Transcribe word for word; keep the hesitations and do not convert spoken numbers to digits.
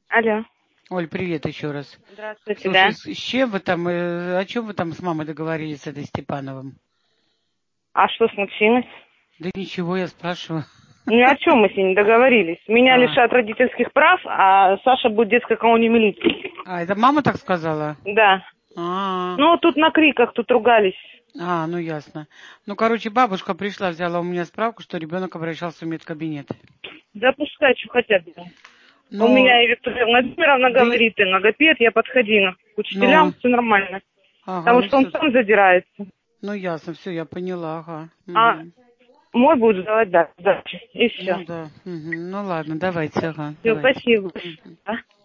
Алло. Оль, привет еще раз. Здравствуйте, Слушай, да. с с чем вы там, э, о чем вы там с мамой договорились, с этой Степановым? А что случилось? Да ничего, я спрашиваю. Ну, о чем мы с ней не договорились? Меня А, лишат родительских прав, а Саша будет в детской колонии милиции. а, это мама так сказала? Да. А, Ну, тут на криках, тут ругались. а, ну ясно. Ну, короче, бабушка пришла, взяла у меня справку, что ребенок обращался в медкабинет. Да пускай, что хотят. У Ну, меня и Виктория Владимировна да, и- говорит, и логопед, я подходила к учителям, ну, все нормально. ага, Потому ну что он все. сам задирается. Ну, ясно, все, я поняла, ага. А Мгм. мой будет давать да, сдачи. И все. Ну да, мгм. Ну ладно, давайте, ага, Все, давайте. спасибо. Мгм. Да?